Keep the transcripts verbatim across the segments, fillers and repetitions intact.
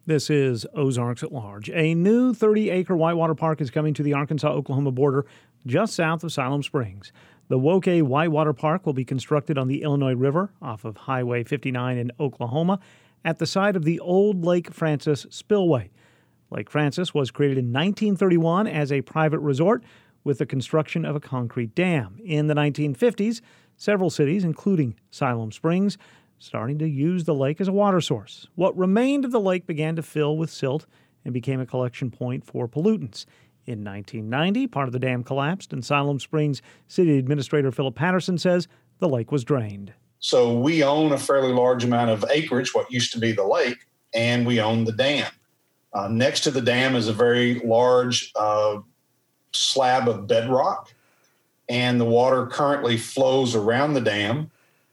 This is Ozarks at Large. A new thirty-acre whitewater park is coming to the Arkansas-Oklahoma border just south of Siloam Springs. The Woke Whitewater Park will be constructed on the Illinois River off of Highway fifty-nine in Oklahoma at the site of the old Lake Francis Spillway. Lake Francis was created in nineteen thirty-one as a private resort with the construction of a concrete dam. In the nineteen fifties, several cities, including Siloam Springs, starting to use the lake as a water source. What remained of the lake began to fill with silt and became a collection point for pollutants. In nineteen ninety, part of the dam collapsed, and Siloam Springs City Administrator Philip Patterson says the lake was drained. So we own a fairly large amount of acreage, what used to be the lake, and we own the dam. Uh, next to the dam is a very large uh, slab of bedrock, and the water currently flows around the dam.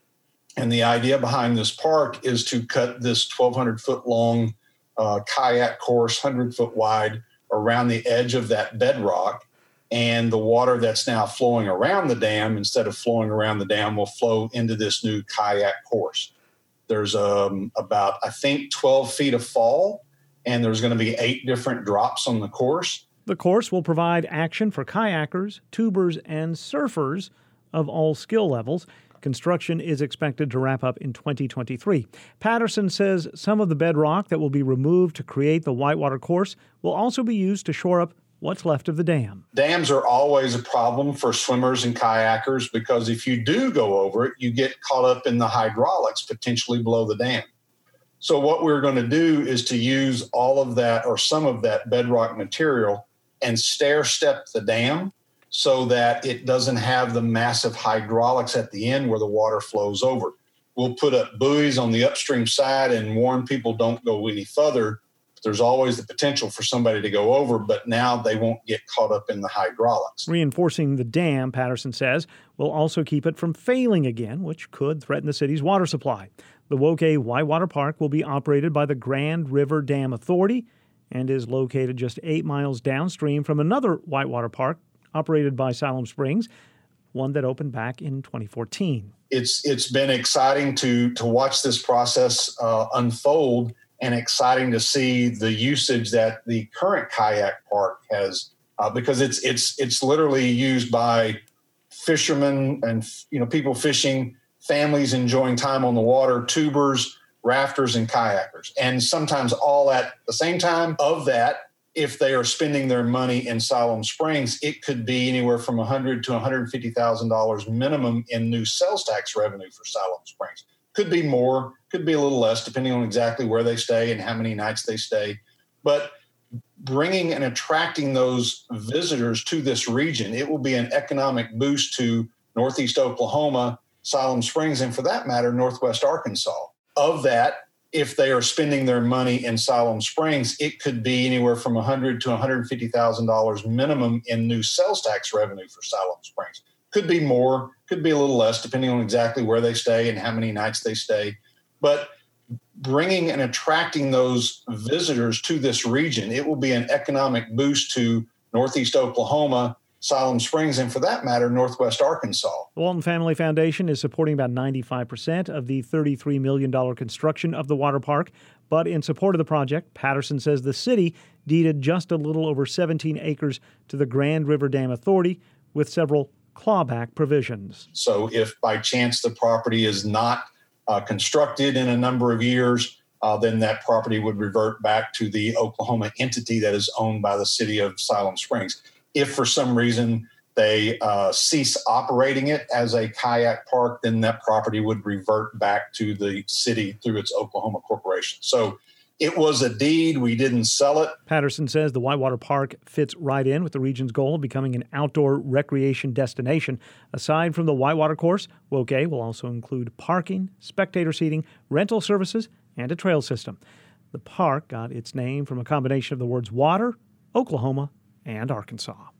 And the idea behind this park is to cut this twelve hundred foot long uh, kayak course, one hundred foot wide, around the edge of that bedrock. And the water that's now flowing around the dam, instead of flowing around the dam, will flow into this new kayak course. There's um, about, I think, twelve feet of fall, and there's going to be eight different drops on the course. The course will provide action for kayakers, tubers, and surfers of all skill levels. Construction is expected to wrap up in twenty twenty-three. Patterson says some of the bedrock that will be removed to create the whitewater course will also be used to shore up what's left of the dam. Dams are always a problem for swimmers and kayakers because if you do go over it, you get caught up in the hydraulics potentially below the dam. So what we're going to do is to use all of that or some of that bedrock material and stair step the dam so that it doesn't have the massive hydraulics at the end where the water flows over. We'll put up buoys on the upstream side and warn people don't go any further. There's always the potential for somebody to go over, but now they won't get caught up in the hydraulics. Reinforcing the dam, Patterson says, will also keep it from failing again, which could threaten the city's water supply. The Woke Whitewater Park will be operated by the Grand River Dam Authority and is located just eight miles downstream from another whitewater park operated by Siloam Springs, one that opened back in twenty fourteen. It's it's been exciting to to watch this process uh, unfold, and exciting to see the usage that the current kayak park has, uh, because it's it's it's literally used by fishermen and you know people fishing, families enjoying time on the water, tubers, rafters, and kayakers, and sometimes all at the same time. Of that, if they are spending their money in Siloam Springs, it could be anywhere from one hundred thousand dollars to one hundred fifty thousand dollars minimum in new sales tax revenue for Siloam Springs. Could be more, could be a little less, depending on exactly where they stay and how many nights they stay. But bringing and attracting those visitors to this region, it will be an economic boost to Northeast Oklahoma, Siloam Springs, and for that matter, Northwest Arkansas. Of that, if they are spending their money in Siloam Springs, it could be anywhere from one hundred thousand dollars to one hundred fifty thousand dollars minimum in new sales tax revenue for Siloam Springs. Could be more, could be a little less, depending on exactly where they stay and how many nights they stay. But bringing and attracting those visitors to this region, it will be an economic boost to Northeast Oklahoma, Siloam Springs, and for that matter, Northwest Arkansas. The Walton Family Foundation is supporting about ninety-five percent of the thirty-three million dollars construction of the water park. But in support of the project, Patterson says the city deeded just a little over seventeen acres to the Grand River Dam Authority with several clawback provisions. So if by chance the property is not uh, constructed in a number of years, uh, then that property would revert back to the Oklahoma entity that is owned by the city of Siloam Springs. If for some reason they uh, cease operating it as a kayak park, then that property would revert back to the city through its Oklahoma corporation. So it was a deed. We didn't sell it. Patterson says the Whitewater Park fits right in with the region's goal of becoming an outdoor recreation destination. Aside from the Whitewater course, Woke will also include parking, spectator seating, rental services, and a trail system. The park got its name from a combination of the words water, Oklahoma, and Arkansas.